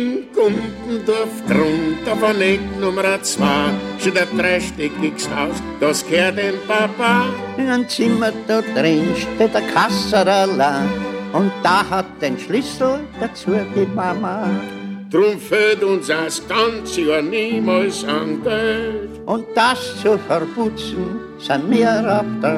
in Gumpendorf, drunter von Eck Nummer 2, schon der dreistöckigste Haus, das gehört dem Papa. In einem Zimmer da drin steht der Kasserl und da hat den Schlüssel dazu die Mama. Drum fehlt uns das ganze Jahr niemals an Geld. Und das zu verputzen, sind wir auf der